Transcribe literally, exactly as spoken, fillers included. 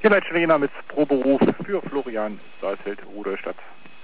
Hier bei Trainer mit Proberuf für Florian Saalfeld, Rudolstadt.